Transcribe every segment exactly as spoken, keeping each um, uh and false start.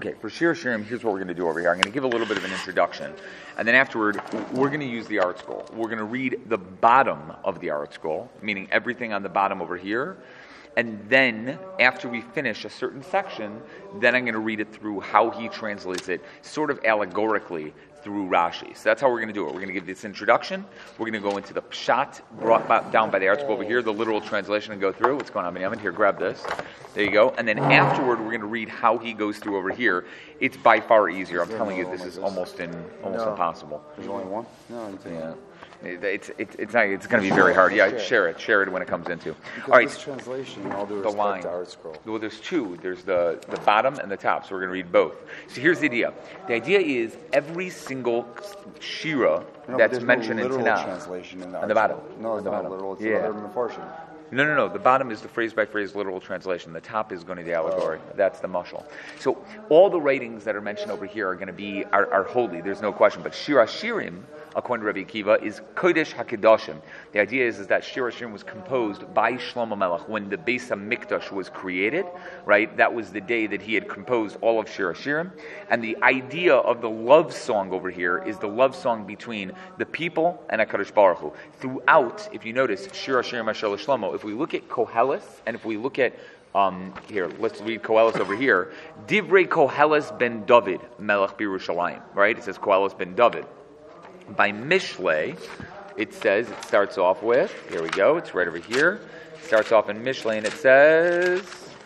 Okay, for Shir Shirim, here's what we're going to do over here. I'm going to give a little bit of an introduction, and then afterward, we're going to use the art scroll. We're going to read the bottom of the art scroll, meaning everything on the bottom over here, and then after we finish a certain section, then I'm going to read it through how he translates it, sort of allegorically, through Rashi. So that's how we're going to do it. We're going to give this introduction. We're going to go into the pshat brought by, down by the art scroll over here, the literal translation, and go through. What's going on, Binyamin? Here, grab this. There you go. And then afterward, we're going to read how he goes through over here. It's by far easier. I'm telling you, this is almost in almost no. impossible. There's only one? No, yeah. It's it's it's not, it's going to be very hard. Yeah, share it, share it when it comes into. Because all right, this translation, all due the respect line. to art scroll. Well, there's two. There's the the bottom and the top. So we're going to read both. So here's the idea. The idea is every single shira no, that's no mentioned in Tanakh translation in the on the bottom. No, it's on the not bottom. literal. It's yeah. another Mefarshim. No, no, no. The bottom is the phrase-by-phrase literal translation. The top is going to be the allegory. Oh. That's the mashal. So all the writings that are mentioned over here are going to be are, are holy. There's no question. But Shir Hashirim, according to Rabbi Akiva, is Kodesh HaKadoshim. The idea is, is that Shir Hashirim was composed by Shlomo Melech when the Beis HaMikdash was created. Right, that was the day that he had composed all of Shir Hashirim. And the idea of the love song over here is the love song between the people and HaKadosh Baruch Hu. Throughout, if you notice, Shir Hashirim Asher Shlomo. If we look at Koheles, and if we look at, um, here, let's read Koheles over here. Divrei Koheles ben David, Melech Birushalayim, right? It says Koheles ben David. By Mishlei, it says, it starts off with, here we go, it's right over here. It starts off in Mishlei, and it says,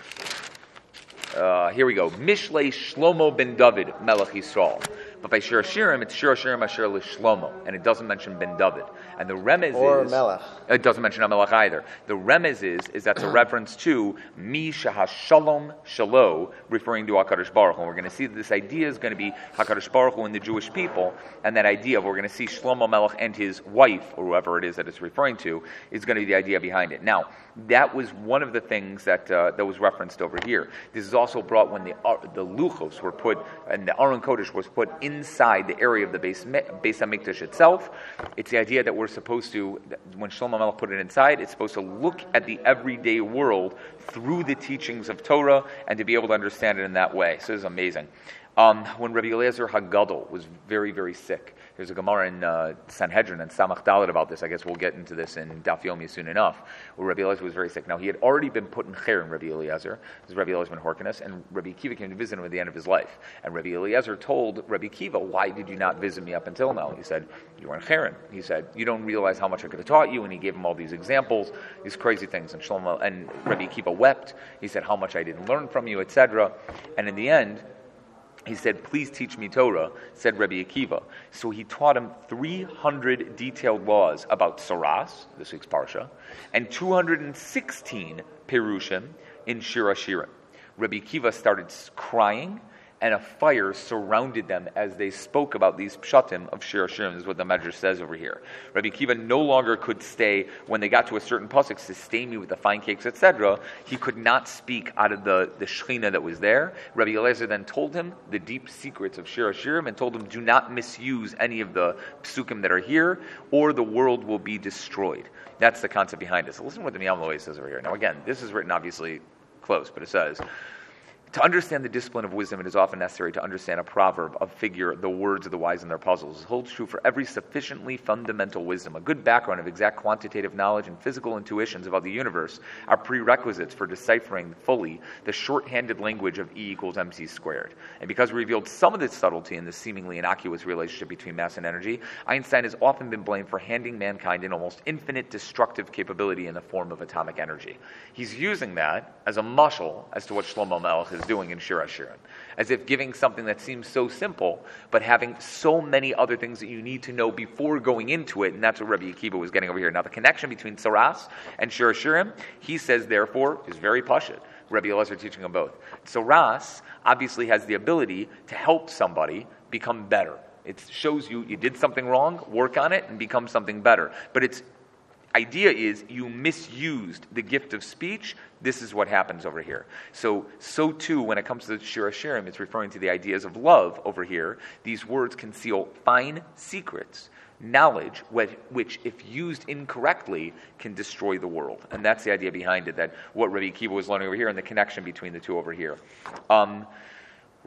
uh, here we go, Mishlei Shlomo ben David, Melech Yisrael. But by Shir Hashirim, it's Shir Hashirim Asher Shlomo, and it doesn't mention Ben David. And the remez or is... Melech. It doesn't mention Melech either. The remez is, is that's a reference to Mi Shahashalom Shalo, referring to HaKadosh Baruch Hu. And we're going to see that this idea is going to be HaKadosh Baruch Hu and the Jewish people, and that idea of we're going to see Shlomo Melech and his wife, or whoever it is that it's referring to, is going to be the idea behind it. Now, that was one of the things that uh, that was referenced over here. This is also brought when the uh, the luchos were put, and the Aron Kodesh was put inside the area of the Beis, Beis HaMikdash itself. It's the idea that we're supposed to, when Shlomo Melech put it inside, it's supposed to look at the everyday world through the teachings of Torah and to be able to understand it in that way. So this is amazing. Um, when Rabbi Eliezer HaGadol was very, very sick, there's a Gemara in uh, Sanhedrin and Samach Dalet about this. I guess we'll get into this in Daf Yomi soon enough, where Rabbi Eliezer was very sick. Now, he had already been put in Cher in Rabbi Eliezer, because Rabbi Eliezer ben Horkinus, and Rabbi Akiva came to visit him at the end of his life. And Rabbi Eliezer told Rabbi Akiva, why did you not visit me up until now? He said, you were in Cher. He said, you don't realize how much I could have taught you, and he gave him all these examples, these crazy things. And Shlomo and Rabbi Akiva wept. He said, how much I didn't learn from you, et cetera. And in the end, he said, please teach me Torah, said Rabbi Akiva. So he taught him three hundred detailed laws about Saras, this week's Parsha, and two hundred sixteen Perushim in Shir Hashirim. Rabbi Akiva started crying, and a fire surrounded them as they spoke about these pshatim of Shir Hashirim. This is what the Medrash says over here. Rabbi Akiva no longer could stay, when they got to a certain pasuk, sustain me with the fine cakes, et cetera. He could not speak out of the, the shechina that was there. Rabbi Eliezer then told him the deep secrets of Shir Hashirim and told him, do not misuse any of the psukim that are here, or the world will be destroyed. That's the concept behind it. So listen to what the Miyam Loay says over here. Now again, this is written obviously close, but it says, to understand the discipline of wisdom, it is often necessary to understand a proverb, a figure, the words of the wise and their puzzles. It holds true for every sufficiently fundamental wisdom. A good background of exact quantitative knowledge and physical intuitions about the universe are prerequisites for deciphering fully the short-handed language of E equals mc squared. And because we revealed some of this subtlety in the seemingly innocuous relationship between mass and energy, Einstein has often been blamed for handing mankind an almost infinite destructive capability in the form of atomic energy. He's using that as a mashal as to what Shlomo Melech is doing in Shir Hashirim, as if giving something that seems so simple, but having so many other things that you need to know before going into it, and that's what Rabbi Akiva was getting over here. Now, the connection between Saras and Shir Hashirim, he says, therefore, is very pashut. Rabbi Eliezer teaching them both. Saras obviously has the ability to help somebody become better. It shows you you did something wrong, work on it, and become something better. But its idea is you misused the gift of speech. This is what happens over here. So, so too, when it comes to the Shir Hashirim, it's referring to the ideas of love over here. These words conceal fine secrets, knowledge, which, if used incorrectly, can destroy the world. And that's the idea behind it, that what Rabbi Akiva was learning over here and the connection between the two over here. Um,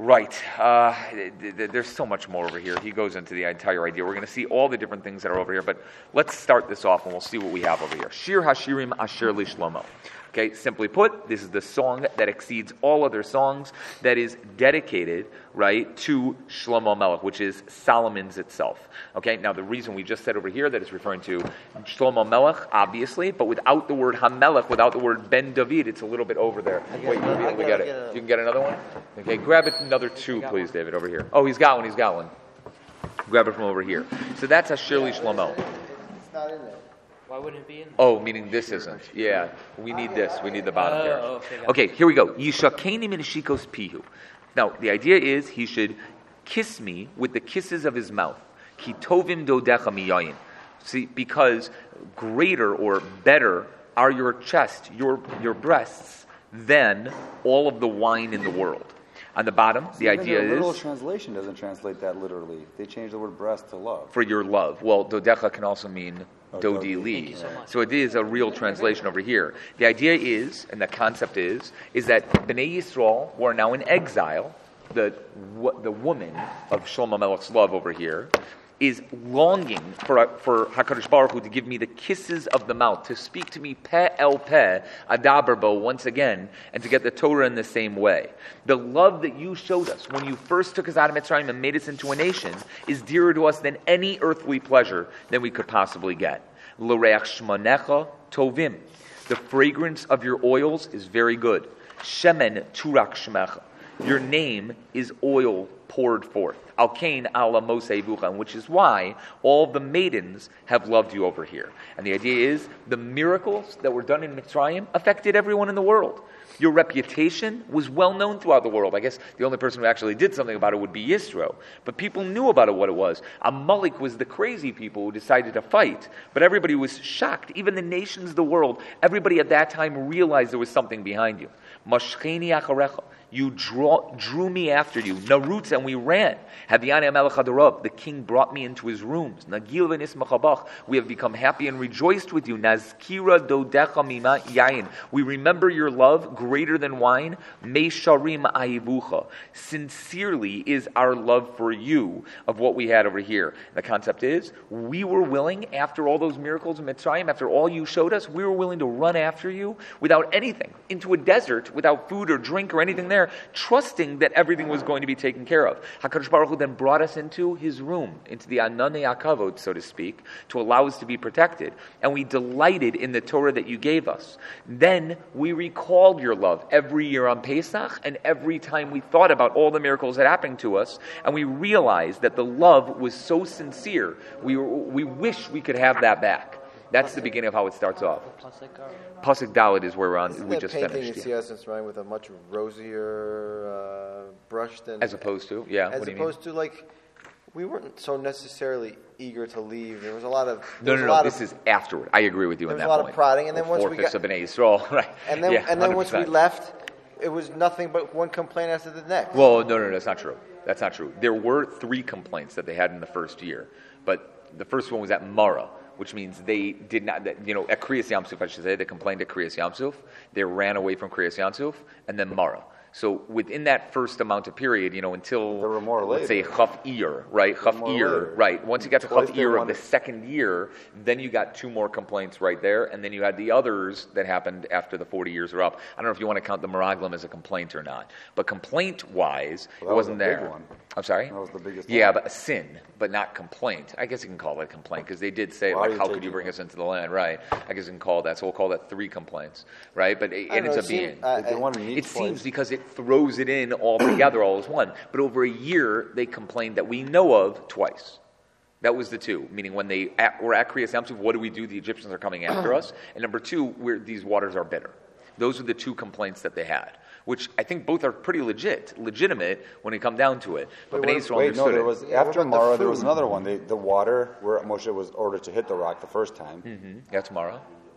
Right. Uh, th- th- there's so much more over here. He goes into the entire idea. We're going to see all the different things that are over here, but let's start this off and we'll see what we have over here. Shir Hashirim Asher Li Shlomo. Okay, simply put, this is the song that exceeds all other songs that is dedicated, right, to Shlomo Melech, which is Solomon's itself. Okay, now the reason we just said over here that it's referring to Shlomo Melech, obviously, but without the word HaMelech, without the word Ben David, it's a little bit over there. Wait, you'll be able to get it. You can get another one? Okay, grab it another two, please, David, over here. Oh, he's got one, he's got one. Grab it from over here. So that's Asher Li Shlomo. It's not in there. Why wouldn't it be in there? Oh, meaning this isn't. Yeah, we need this. We need the bottom Oh, here. okay, got it. Okay, here we go. Yishakeni min shikos pihu. Now, the idea is he should kiss me with the kisses of his mouth. Ki tovim dodecha miyayin. See, because greater or better are your chest, your your breasts, than all of the wine in the world. On the bottom, the Even idea the literal is translation doesn't translate that literally. They changed the word breast to love. for your love. Well, dodecha can also mean Oh, dodi dodi. li. Thank you so much. So it is a real translation over here. The idea is, and the concept is, is that Bnei Yisrael, who are now in exile, the the woman of Shlomo Melech's love over here, is longing for for HaKadosh Baruch Hu to give me the kisses of the mouth, to speak to me peh el peh, adaberbo, once again, and to get the Torah in the same way. The love that you showed us when you first took us out of Mitzrayim and made us into a nation is dearer to us than any earthly pleasure than we could possibly get. L'reach shmanecha tovim. The fragrance of your oils is very good. Shemen turak shmecha. Your name is oil poured forth. Alkain ala Mosei Vuchan, which is why all the maidens have loved you over here. And the idea is the miracles that were done in Mitzrayim affected everyone in the world. Your reputation was well known throughout the world. I guess the only person who actually did something about it would be Yisro. But people knew about it, what it was. Amalek was the crazy people who decided to fight. But everybody was shocked. Even the nations of the world, everybody at that time realized there was something behind you. Mashcheni acharecha. You draw, drew me after you. Narutz, and we ran. Havyani Amelech Hadarab. The king brought me into his rooms. Nagil v'nismachabach. We have become happy and rejoiced with you. Nazkira dodecha mima yayin. We remember your love greater than wine. Meisharim ayivucha. Sincerely is our love for you of what we had over here. The concept is, we were willing, after all those miracles in Mitzrayim, after all you showed us, we were willing to run after you without anything, into a desert, without food or drink or anything there, trusting that everything was going to be taken care of. HaKadosh Baruch Hu then brought us into his room, into the Ananei HaKavod, so to speak, to allow us to be protected. And we delighted in the Torah that you gave us. Then we recalled your love every year on Pesach, and every time we thought about all the miracles that happened to us, and we realized that the love was so sincere, we, we wish we could have that back. That's the beginning of how it starts off. Pasuk Dalet is where we're on. Isn't we that just painting finished. in C S S Ryan with a much rosier uh, brush than As opposed to, yeah. as what do you opposed to like we weren't so necessarily eager to leave. There was a lot of No, there was no, a no. lot This of, is afterward. I agree with you there on was that a lot point. of prodding, and then once we Four-fifths got of Bnei Yisrael, right? and then yeah, and then once we one hundred percent. left, it was nothing but one complaint after the next. Well, no, no, no, that's not true. That's not true. There were three complaints that they had in the first year, but the first one was at Mara, which means they did not, that, you know, at Kriyas Yamsuf, I should say, they complained at Kriyas Yamsuf, they ran away from Kriyas Yamsuf, and then Mara. So within that first amount of period, you know, until, There were more let's later. say, Chaf Ir, right? Chaf more Ir, later. right? Once you got to Twice Chaf they Ir of wanted- the second year, then you got two more complaints right there, and then you had the others that happened after the forty years are up. I don't know if you want to count the Meraglim as a complaint or not, but complaint-wise, Well, that it was wasn't a big there. one. I'm sorry? That was the biggest Yeah, one. but a sin, but not complaint. I guess you can call it a complaint because they did say, Why like, are you how could taking you bring it? us into the land? Right. I guess you can call that. So we'll call that three complaints, right? But it I don't ends know, up it being. seemed- I- They wanted to meet It twice. seems because it throws it in all together, all as one. But over a year, they complained that we know of twice. That was the two, meaning when they at, were at Kriyas Yamsuf, what do we do? The Egyptians are coming after us. And number two, we're, these waters are bitter. Those are the two complaints that they had, which I think both are pretty legit, legitimate when it come down to it. But Wait, Bnei what- Yisrael Wait, no, understood there it. was Yeah, what after about the Mara. There was food? another one. They, the water where Moshe was ordered to hit the rock the first time. Mm-hmm. Yeah, tomorrow.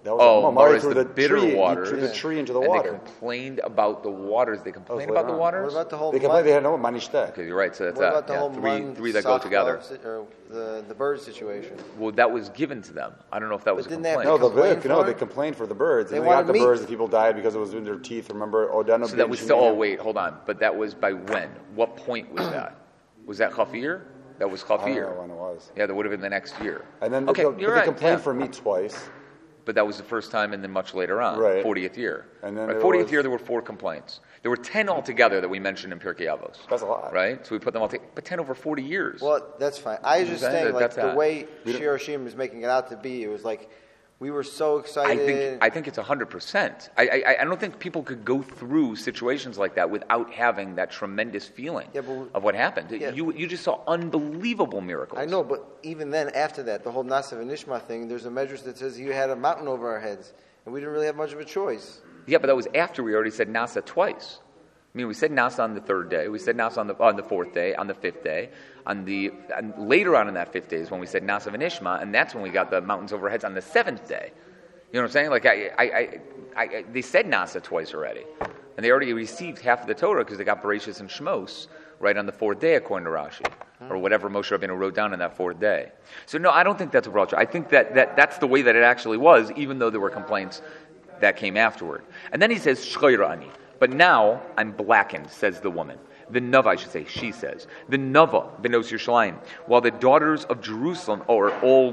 That was Oh, a, Mari Mara is threw the the bitter tree, waters. He threw the tree into the and water. they complained about the waters. They complained later about the on. waters? What about the whole They mun- complained they had no manishtek. Okay, you're right. So that's what that. about the Yeah, whole three, mun three that go together. Sakhav si- or the the bird situation? Well, that was given to them. I don't know if that was a didn't they have complaint. No, the complained Vic, no, for they it? complained for the birds. They And they got wanted the meat. birds, and people died because it was in their teeth. Remember? Odano So that was still, oh, wait, hold on. But that was by when? What point was that? Was that Chafir? That was I don't know Chafir. when it was. Yeah, that would have been the next year. And then okay, they, you're but right. they complained yeah. for meat twice. But that was the first time, and then much later on, Right. fortieth year. And then right, there fortieth was- year, there were four complaints. There were ten altogether that we mentioned in Pirkei Avos. That's a lot. Right? So we put them all together. But ten over forty years. Well, that's fine. I was just Okay, saying, that- like that's the that. way Shiroshima is making it out to be, it was like we were so I excited. think I think it's one hundred percent. I, I I don't think people could go through situations like that without having that tremendous feeling Yeah, but- of what happened. Yeah. You you just saw unbelievable miracles. I know, but even then, after that, the whole Nasav and Ishma thing, there's a medrash that says you had a mountain over our heads, and we didn't really have much of a choice. Yeah, but that was after we already said Nasa twice. I mean, we said Nasa on the third day. We said Nasa on the on the fourth day, on the fifth day, on the and later on in that fifth day is when we said Nasa and Ishma, and that's when we got the mountains over our heads on the seventh day. You know what I'm saying? Like I, I, I, I they said Nasa twice already, and they already received half of the Torah because they got Bereshis and Shmos right on the fourth day, according to Rashi, or whatever Moshe Rabbeinu wrote down on that fourth day. So no, I don't think that's a broad. I think that, that that's the way that it actually was, even though there were complaints that came afterward. And then he says Shchoira ani, but now I'm blackened, says the woman. The Nava, I should say, she says. The Nava, Benos Yerushalayim, while the daughters of Jerusalem are all,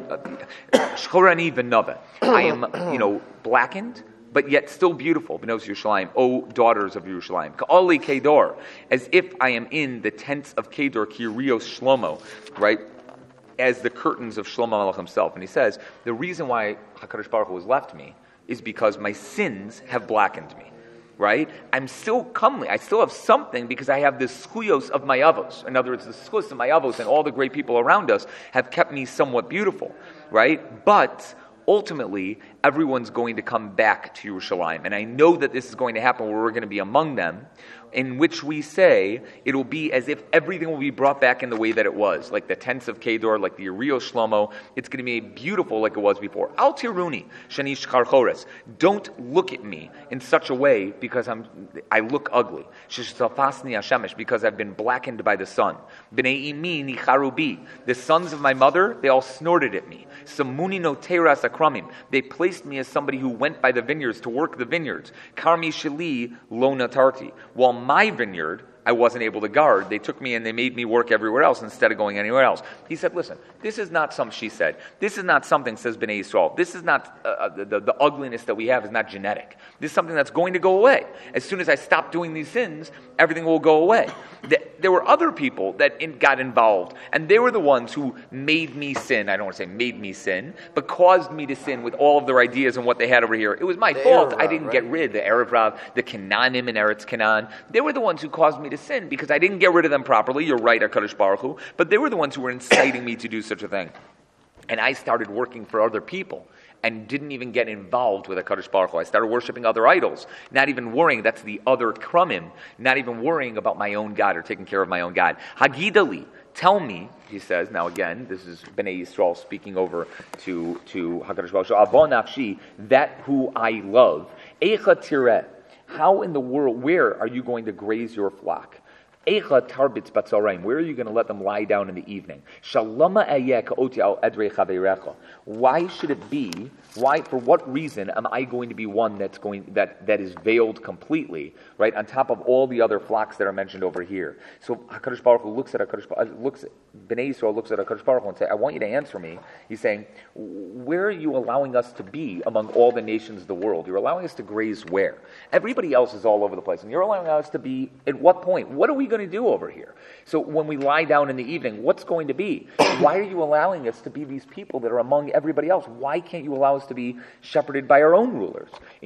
Shchorani Benava. I am, you know, blackened, but yet still beautiful, Benos Yerushalayim, O daughters of Yerushalayim. Ka'ali Kedor, as if I am in the tents of Kedor, Kirios Shlomo, right? As the curtains of Shlomo Melech himself. And he says, the reason why HaKadosh Baruch Hu has left me is because my sins have blackened me. Right? I'm still comely. I still have something because I have the schuyos of my avos. In other words, the schuyos of my avos and all the great people around us have kept me somewhat beautiful. Right? But ultimately, everyone's going to come back to Yerushalayim. And I know that this is going to happen where we're going to be among them, in which we say it'll be as if everything will be brought back in the way that it was, like the tents of Kedor, like the Uriel Shlomo. It's going to be beautiful like it was before. Al tiruni shani shkar chores. Don't look at me in such a way because I'm I look ugly. Sheshtafasni hashemesh, because I've been blackened by the sun. Bnei imi nicharubi. The sons of my mother, they all snorted at me. Samuni no teras akramim. They placed me as somebody who went by the vineyards to work the vineyards. Karmi sheli lo natarti. While my vineyard I wasn't able to guard, they took me and they made me work everywhere else instead of going anywhere else. He said, listen, this is not some, she said, this is not something, says Bnei Yisrael, this is not, uh, the, the, the ugliness that we have is not genetic. This is something that's going to go away. As soon as I stop doing these sins, everything will go away. The, there were other people that in, got involved, and they were the ones who made me sin. I don't want to say made me sin, but caused me to sin with all of their ideas and what they had over here. It was my The fault. Erev I Rav, didn't right? get rid, the Erev Rav, the Canaanim and Eretz Canaan. They were the ones who caused me to sin because I didn't get rid of them properly. You're right, HaKadosh Baruch Hu. But they were the ones who were inciting me to do such a thing. And I started working for other people and didn't even get involved with HaKadosh Baruch Hu. I started worshiping other idols, not even worrying, that's the other krumim, not even worrying about my own God or taking care of my own God. Hagidali, tell me, he says, now again, this is Bnei Yisrael speaking over to, to HaKadosh Baruch Hu, Avon Nafshi, that who I love, Eicha Tireh, how in the world, where are you going to graze your flock? Eicha tarbitz batzaraim. Where are you going to let them lie down in the evening? Shalama ayek oti al edrei chaverecha. Why should it be? Why? For what reason am I going to be one that's going that that is veiled completely, right, on top of all the other flocks that are mentioned over here? So Hakadosh Baruch Hu looks at Hakadosh Baruch Hu, looks at Bnei Yisrael looks at Hakadosh Baruch Hu and say, "I want you to answer me." He's saying, "Where are you allowing us to be among all the nations of the world? You're allowing us to graze where? Everybody else is all over the place, and you're allowing us to be at what point? What are we going to do over here? So when we lie down in the evening, what's going to be? Why are you allowing us to be these people that are among everybody else? Why can't you allow us to be shepherded by our own rulers?"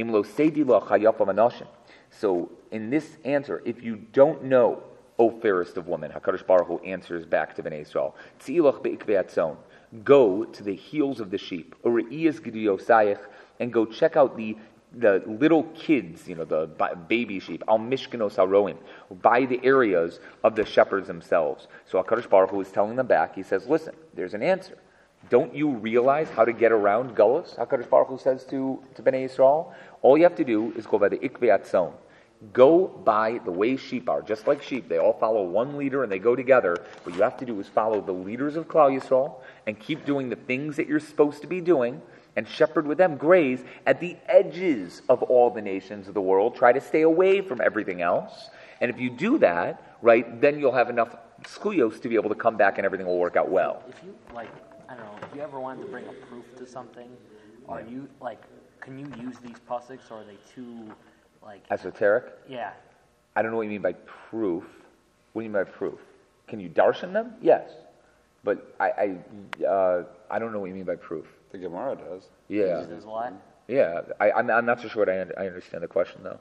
So in this answer, if you don't know, O fairest of women, HaKadosh Baruch Hu answers back to Bnei Yisrael, Tzilach be'ikvei atzon, go to the heels of the sheep, and go check out the the little kids, you know, the baby sheep, al mishkanos haroim, by the areas of the shepherds themselves. So HaKadosh Baruch Hu is telling them back, he says, listen, there's an answer. Don't you realize how to get around Gullus? HaKadosh Baruch Hu says to, to Bnei Yisrael, all you have to do is go by the Ikvei Atzon. Go by the way sheep are, just like sheep. They all follow one leader and they go together. What you have to do is follow the leaders of Klal Yisrael and keep doing the things that you're supposed to be doing and shepherd with them, graze at the edges of all the nations of the world. Try to stay away from everything else. And if you do that, right, then you'll have enough skuyos to be able to come back and everything will work out well. If you, like, I don't know, if you ever wanted to bring a proof to something, are you, like, can you use these pusiks, or are they too, like... Esoteric? Yeah. I don't know what you mean by proof. What do you mean by proof? Can you darshan them? Yes. But I I, uh, I don't know what you mean by proof. The Gemara does. Yeah. Uses a lot? Yeah. I, I'm, I'm not so sure what I, I understand the question, though.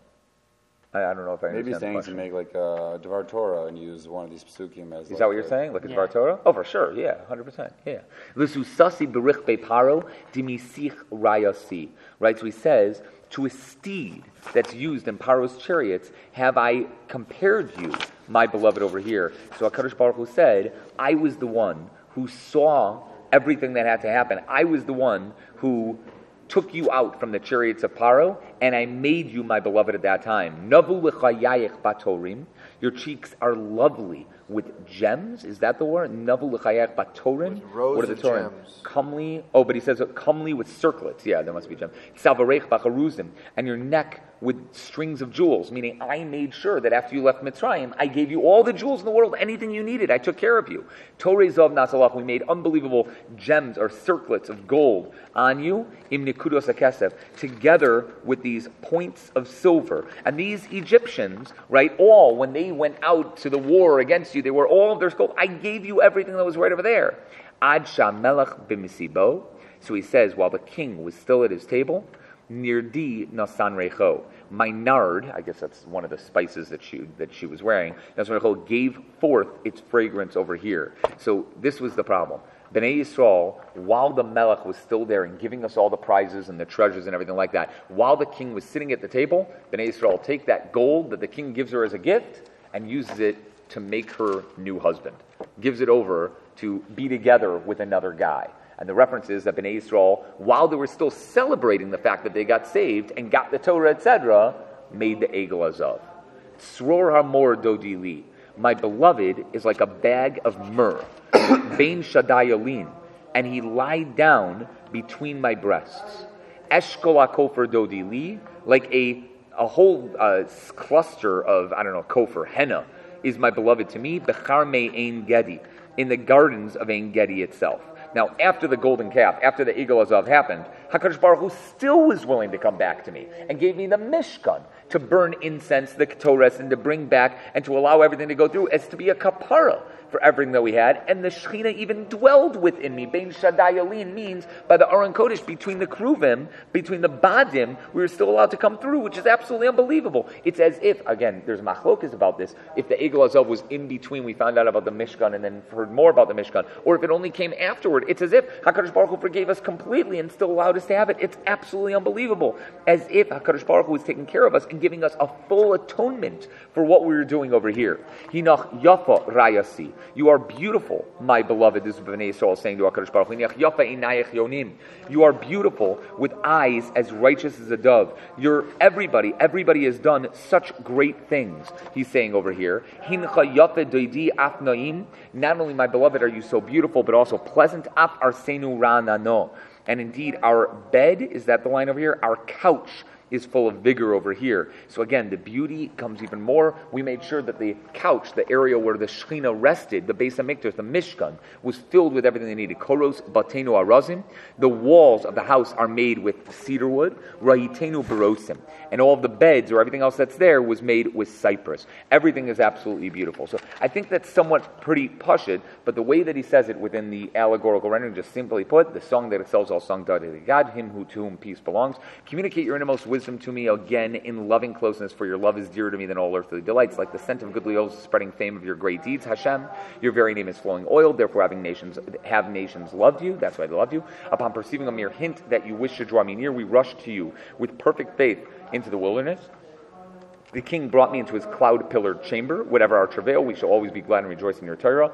I, I don't know if I Maybe understand saying the to question. make like a Devar Torah and use one of these psukim as. Is like that what you're a- saying? Like a Yeah. Dvar Torah? Oh, for sure. Yeah, one hundred percent. Yeah. L'susasi berich beparo dimisich rayasi. Right? So he says, to a steed that's used in Paro's chariots, have I compared you, my beloved, over here. So HaKadosh Baruch Hu said, I was the one who saw everything that had to happen. I was the one who took you out from the chariots of Paro, and I made you my beloved at that time. Navu l'chayayich batorim. Your cheeks are lovely with gems. Is that the word? Navu l'chayayich batorim. With rows What are the of Torah? gems. Comely. Oh, but he says uh, comely with circlets. Yeah, there must be gems. Salvarech bacharuzim. And your neck with strings of jewels, meaning I made sure that after you left Mitzrayim, I gave you all the jewels in the world, anything you needed. I took care of you. Torei Zov Nasalach, we made unbelievable gems or circlets of gold on you, im nekudos hakesef, together with these points of silver. And these Egyptians, right, all, when they went out to the war against you, they were all of their gold. I gave you everything that was right over there. Ad Shamelech b'misibo. So he says, while the king was still at his table, Nirdi nasan recho. My nard, I guess that's one of the spices that she that she was wearing, nasan recho, gave forth its fragrance over here. So this was the problem. Bnei Yisrael, while the Melech was still there and giving us all the prizes and the treasures and everything like that, while the king was sitting at the table, Bnei Yisrael take that gold that the king gives her as a gift and uses it to make her new husband. Gives it over to be together with another guy. And the reference is that Bnei Yisrael, while they were still celebrating the fact that they got saved and got the Torah, et cetera, made the Egel Azav. Tzror hamor dodili. My beloved is like a bag of myrrh. Bein shadayalin. And he lied down between my breasts. Eshkol hakofer dodili. Like a, a whole uh, cluster of, I don't know, kofer, henna, is my beloved to me. Bechar me ein gedi. In the gardens of Ein Gedi itself. Now, after the golden calf, after the Egel Azav happened, HaKadosh Baruch Hu still was willing to come back to me and gave me the Mishkan to burn incense, the Ketores, and to bring back and to allow everything to go through as to be a kapara for everything that we had. And the Shekhinah even dwelled within me. Bein Shadayalin means by the Aron Kodesh, between the Kruvim, between the Badim, we were still allowed to come through, which is absolutely unbelievable. It's as if, again, there's machlokas about this, if the Egel Azav was in between, we found out about the Mishkan and then heard more about the Mishkan, or if it only came afterward. It's as if HaKadosh Baruch Hu forgave us completely and still allowed us to have it. It's absolutely unbelievable. As if HaKadosh Baruch Hu was taking care of us and giving us a full atonement for what we were doing over here. Hinach yafa rayasi. You are beautiful, my beloved. This is Bnei Yisrael saying to HaKadosh Baruch Hu. Hinach yafa inayach yonim. You are beautiful with eyes as righteous as a dove. You're everybody. Everybody has done such great things. He's saying over here. Hincha yafa doidi afnaim. Not only, my beloved, are you so beautiful, but also pleasant. Af arsenu ranano. And indeed, our bed, is that the line over here? Our couch is full of vigor over here. So again, the beauty comes even more. We made sure that the couch, the area where the Shekhinah rested, the Beis HaMikdash, the Mishkan, was filled with everything they needed. Koros batenu arazim. The walls of the house are made with cedar wood. Rahitenu berosim. And all of the beds or everything else that's there was made with cypress. Everything is absolutely beautiful. So I think that's somewhat pretty pashut, but the way that he says it within the allegorical rendering, just simply put, the song that excels all song, God, him who to whom peace belongs. Communicate your innermost wisdom to me again in loving closeness, for your love is dearer to me than all earthly delights. Like the scent of goodly oils, spreading fame of your great deeds, Hashem, your very name is flowing oil. Therefore, having nations have nations loved you. That's why they loved you. Upon perceiving a mere hint that you wish to draw me near, we rushed to you with perfect faith into the wilderness. The king brought me into his cloud-pillared chamber. Whatever our travail, we shall always be glad and rejoice in your Torah.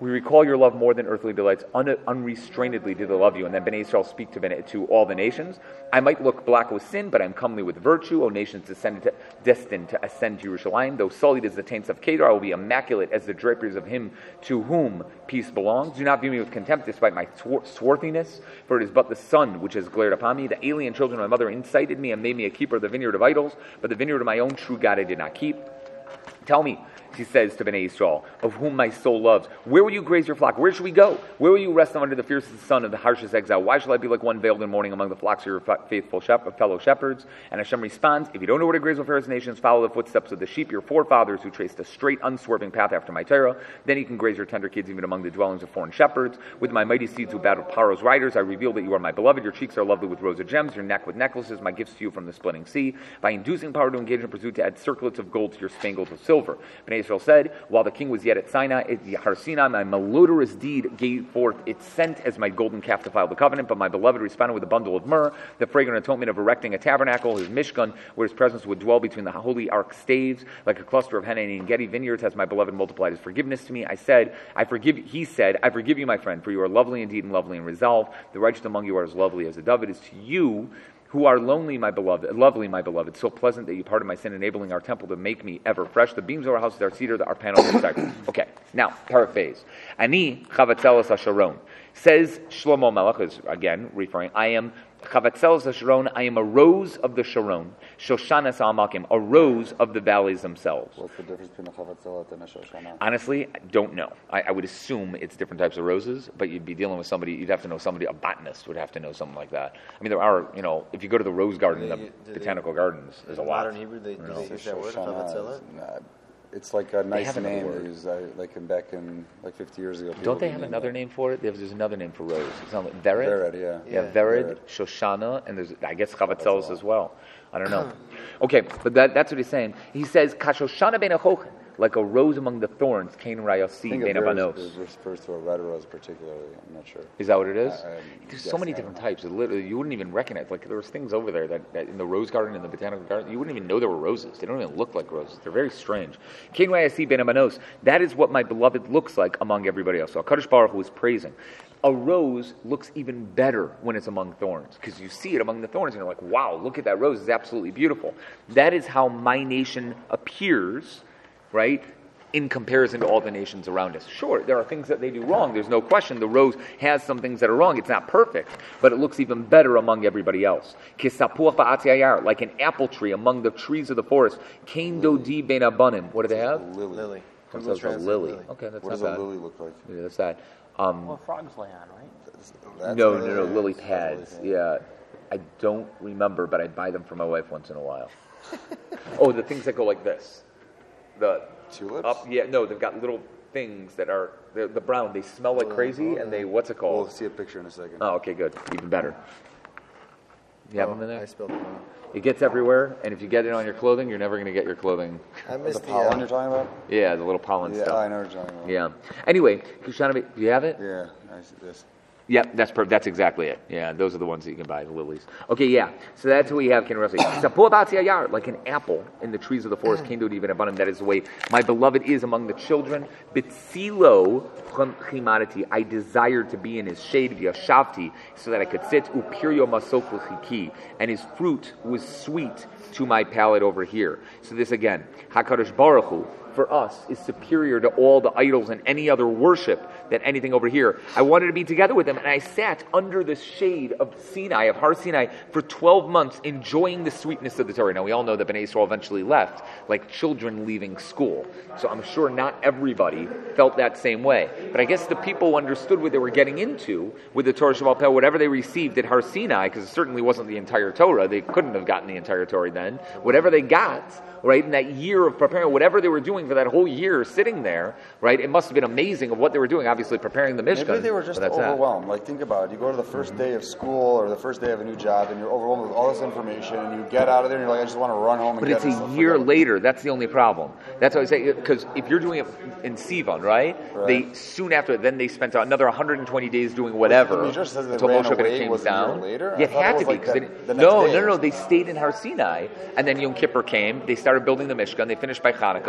We recall your love more than earthly delights. Un- unrestrainedly did they love you. And then Bnei Israel speak to, Bnei, to all the nations. I might look black with sin, but I'm comely with virtue. O nations descended to, destined to ascend to Yerushalayim. Though sullied as the taints of Kedar, I will be immaculate as the draperies of him to whom peace belongs. Do not view me with contempt despite my swar- swarthiness, for it is but the sun which has glared upon me. The alien children of my mother incited me and made me a keeper of the vineyard of idols, but the vineyard of my own true God I did not keep. Tell me, he says to Bnei Yisrael, of whom my soul loves, where will you graze your flock? Where should we go? Where will you rest under the fiercest sun of the harshest exile? Why shall I be like one veiled in mourning among the flocks of your faithful shep- fellow shepherds? And Hashem responds, if you don't know where to graze with Pharaoh's nations, follow the footsteps of the sheep, your forefathers who traced a straight, unswerving path after my Torah. Then you can graze your tender kids even among the dwellings of foreign shepherds. With my mighty steeds who battled Paro's riders, I reveal that you are my beloved. Your cheeks are lovely with rows of gems, your neck with necklaces, my gifts to you from the splitting sea. By inducing power to engage in pursuit to add circlets of gold to your spangles of silver. Bnei Israel said, while the king was yet at Sinai, at Har Sinai, my malodorous deed gave forth its scent as my golden calf defiled the covenant, but my beloved responded with a bundle of myrrh, the fragrant atonement of erecting a tabernacle, his mishkan, where his presence would dwell between the holy ark staves, like a cluster of Henani and Gedi vineyards, has my beloved multiplied his forgiveness to me. I said, I forgive, he said, I forgive you, my friend, for you are lovely indeed and lovely in resolve. The righteous among you are as lovely as a dove. It is to you who are lonely, my beloved, lovely, my beloved, so pleasant that you pardon my sin, enabling our temple to make me ever fresh. The beams of our houses are cedar, our panels are cypress. Okay, now, paraphrase. Ani chavatzelas hasharon. Says Shlomo Melech, is again referring, I am chavatzelas hasharon, I am a rose of the Sharon, Shoshanas Amakim, a rose of the valleys themselves. What's the difference between a chavatzelet and a shoshana? Honestly, I don't know. I, I would assume it's different types of roses, but you'd be dealing with somebody, you'd have to know somebody, a botanist would have to know something like that. I mean, there are, you know, if you go to the rose garden, Do the they- do botanical gardens, there's a lot. Modern Hebrew, they, do No. they use that word, Shoshana chavatzelet? is- nah, It's like a nice have another name word. they use, uh, like in back in like fifty years ago. people Don't they would have name another that. name for it? There's, there's another name for rose. It's not like Vered? Vered, yeah. Yeah, Yeah. Vered, Vered. Shoshana, and there's, I guess, Chavatzelos as well. I don't know. Okay, but that, that's what he's saying. He says, Kashoshana ben Achochen, like a rose among the thorns, Cain I Rayasi think ben it Abanos. refers, it refers to a red rose particularly. I'm not sure. Is that what it is? I- I'm There's so many guessing, I different don't know. types. It literally, you wouldn't even recognize. Like there was things over there that, that in the rose garden, in the botanical garden, you wouldn't even know there were roses. They don't even look like roses. They're very strange. Cain Rayasi ben Abanos. That is what my beloved looks like among everybody else. So HaKadosh Baruch Hu is praising. A rose looks even better when it's among thorns because you see it among the thorns and you're like, wow, look at that rose. It's absolutely beautiful. That is how my nation appears, right, in comparison to all the nations around us. Sure, there are things that they do wrong. There's no question the rose has some things that are wrong. It's not perfect, but it looks even better among everybody else. Kisapuach ba'atzi hayar, like an apple tree among the trees of the forest. Kain dodi ben abanim. What do they have? Lily. Lily. Comes Google out as a Translate lily. lily. Okay, that's What not does a bad. lily look like? Yeah, that's that. Um, Well, frogs lay on, right? That's no, a no, no, lily. lily That's a pads. lily pad. Yeah, I don't remember, but I buy them for my wife once in a while. Oh, the things that go like this. The Tulips? up, yeah, no, they've got little things that are the, the brown. They smell like crazy, and they what's it We'll called? see a picture in a second. Oh, okay, good, even better. You have Oh, them in I there? spelled it wrong. It gets everywhere, and if you get it on your clothing, you're never going to get your clothing. I The missed the, pollen uh, you're talking about? Yeah, the little pollen Yeah, stuff. I know what you're talking about. Yeah. Anyway, Kushana, do you have it? Yeah, I see this. Yep, that's per- that's exactly it. Yeah, those are the ones that you can buy, the lilies. Okay, yeah. So that's what we have, Ken Rossi. Like an apple in the trees of the forest, Ken Dodi even abundant. That is the way my beloved is among the children. Bitsilo chimadati. I desired to be in his shade, Yashavti, so that I could sit. Upirio masok l'chiki. And his fruit was sweet to my palate over here. So this again, HaKadosh Baruch Hu, for us, is superior to all the idols and any other worship than anything over here. I wanted to be together with them, and I sat under the shade of Sinai, of Har Sinai, for twelve months, enjoying the sweetness of the Torah. Now, we all know that Bnei Yisrael eventually left, like children leaving school. So I'm sure not everybody felt that same way. But I guess the people understood what they were getting into with the Torah Sheval Peh, whatever they received at Har Sinai, because it certainly wasn't the entire Torah. They couldn't have gotten the entire Torah then. Whatever they got, right, in that year of preparing, whatever they were doing for that whole year sitting there, right, it must have been amazing of what they were doing, obviously preparing the Mishkan. Maybe they were just but that's that. overwhelmed. Like, think about it. You go to the first day of school or the first day of a new job, and you're overwhelmed with all this information, and you get out of there, and you're like, I just want to run home and But get it's this a stuff year forget it. later. That's the only problem. That's what I say. Because if you're doing it in Sivan, right? Right. They soon after, then they spent another one hundred twenty days doing whatever The Midrash says they until ran Moshe away. came Was it a year down. later? I Yeah, it thought had it to was be. like 'cause the- they- the next no, day no, or no, no. They something. stayed in Har Sinai, and then Yom Kippur came. They started building the Mishkan. They finished by Hanukkah. It wasn't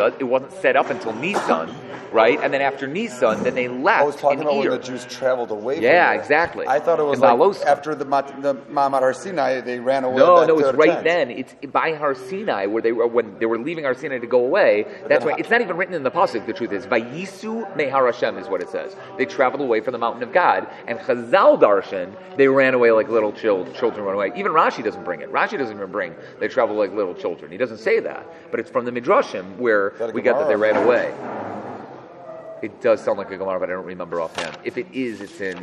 wasn't set up until Nisan, right? And then after Nisan, then they left I was talking in about Iyar. when the Jews traveled away. Yeah, from there. exactly. I thought it was In like Malosa. after the Mat- the Ma'amad Har Sinai, they ran away. No, back no, to it's their right tents. then. It's by Har Sinai where they were when they were leaving Har Sinai to go away. That's why it's not even written in the pasuk. The truth is, Vayisu Mehar Hashem is what it says. They traveled away from the mountain of God, and Chazal Darshan they ran away like little chil- children run away. Even Rashi doesn't bring it. Rashi doesn't even bring they traveled like little children. He doesn't say that, but it's from the Midrashim where we got that they ran away. It does sound like a Gemara, but I don't remember offhand. If it is, it's in.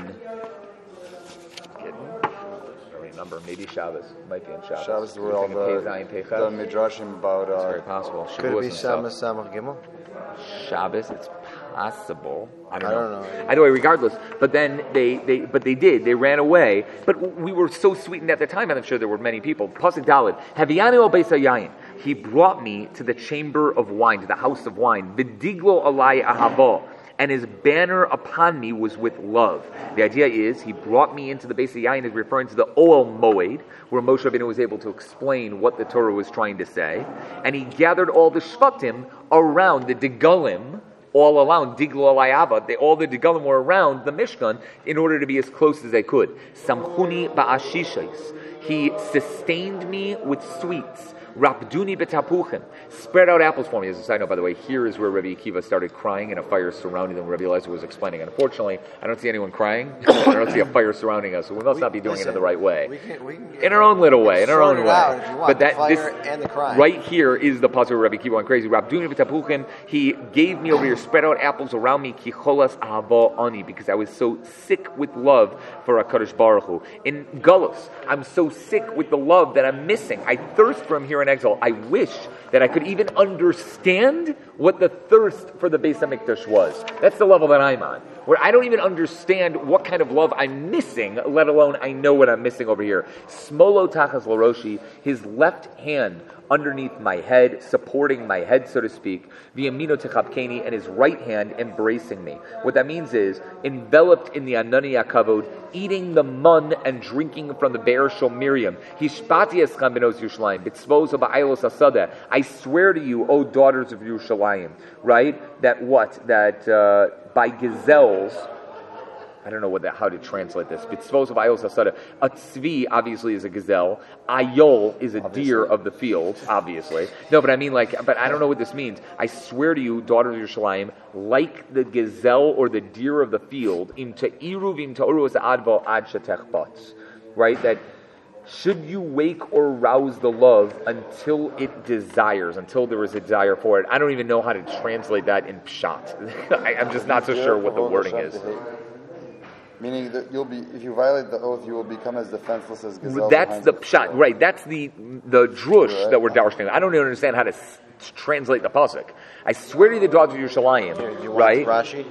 I don't remember. Maybe Shabbos. It might be in Shabbos. Shabbos We're were all thinking the, Pei Zayin, Pei the Ches. Midrashim about. It's Uh, very possible. Could it Shavuos be and stuff. Shabbos Samach Gimel? Shabbos, it's possible. I don't I know. don't know. Either way, regardless. But then they, they, but they did. They ran away. But we were so sweetened at the time, and I'm sure there were many people. Pasuk Daled. Haviyanu al Beis Hayayin. He brought me to the chamber of wine, to the house of wine. V'diglo alai ahava. And his banner upon me was with love. The idea is he brought me into the Beis Hayayin is referring to the Oel Moed, where Moshe Rabbeinu was able to explain what the Torah was trying to say. And he gathered all the Shvatim around the Degalim, all around Diglo Alayava. They, all the Degalim were around the Mishkan in order to be as close as they could. Samchuni ba'ashishais. He sustained me with sweets. Rapduni betapuchim. Spread out apples for me. As a side note, by the way, here is where Rabbi Akiva started crying and a fire surrounding them. Rabbi Eliezer was explaining. Unfortunately, I don't see anyone crying. I don't see a fire surrounding us, so we must not be doing Listen, it in the right way. We can, we can, In our own little way, in our sort own it way. out if you want, But that the fire this and the crying. right here is the pasuk where Rabbi Akiva went crazy. Rapduni betapuchim. He gave me over here, spread out apples around me. Kicholas ahava ani, because I was so sick with love for HaKadosh Baruch Hu. In Gullus, I'm so sick with the love that I'm missing. I thirst for him here in exile. I wish that I could even understand what the thirst for the Beis HaMikdash was. That's the level that I'm on, where I don't even understand what kind of love I'm missing, let alone I know what I'm missing over here. Smolo tachas laroshi, his left hand underneath my head, supporting my head, so to speak, v'yamino techabkeni, and his right hand embracing me. What that means is, enveloped in the Anani HaKavod, eating the mun and drinking from the Be'er Shel Miriam. Hishpati eschem benos Yerushalayim, b'tzvos ha'ba'aylos hasadeh. I swear to you, O daughters of Yerushalayim, right? That what? That uh, by gazelles, I don't know what that, how to translate this. B'tzvos of ayol sasada. A tzvi obviously is a gazelle. Ayol is a obviously. Deer of the field, obviously. No, but I mean like, but I don't know what this means. I swear to you, daughters of Yerushalayim, like the gazelle or the deer of the field, im ta'iru v'im ta'uru as advo ad shetech bats. Right? That should you wake or rouse the love until it desires, until there is a desire for it. I don't even know how to translate that in pshat. I, I'm just not so sure what the wording is. Meaning that you'll be, if you violate the oath, you will become as defenseless as gazelles. That's the pshat, right? That's the the drush right. that we're darshaning. I don't even understand how to s- translate the pasuk. I swear to the daughters of Yerushalayim, Here, you right? Want Rashi?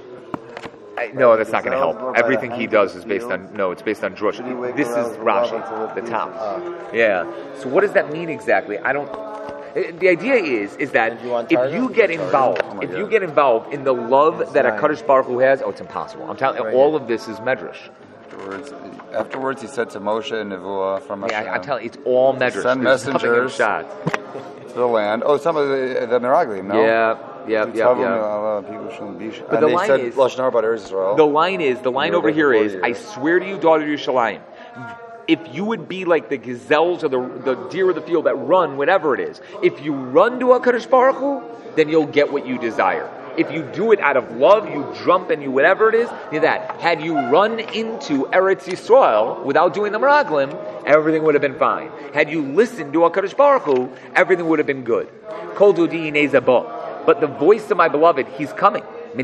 I, no, that's not going to help. Everything he does is based on no. It's based on drush. This is Rashi, the top. Uh, yeah. So what does that mean exactly? I don't. The idea is is that you if you get involved, Oh if you get involved in the love that a Kadosh Baruch Hu has, oh, it's impossible. I'm telling you, Right all here. of this is medrash. Afterwards, afterwards, he said to Moshe and Nevuah from Yeah, Hashem, I, I'm telling you, it's all medrash. Send There's nothing in messengers. shot. to the land. Oh, some of the, the Meraglim, no? Yeah, yeah, yeah, yeah. But the and they line said is- Lashon Hara about Eretz Yisrael. The line is, the line You were over there here before is, you. I swear to you, daughter of Yerushalayim, if you would be like the gazelles or the, the deer of the field that run, whatever it is, if you run to HaKadosh Baruch Hu, then you'll get what you desire. If you do it out of love, you jump and you whatever it is, do that. Had you run into Eretz Yisrael without doing the Meraglim, everything would have been fine. Had you listened to HaKadosh Baruch Hu, everything would have been good. Kol dudi nezabah. But the voice of my beloved, he's coming. He's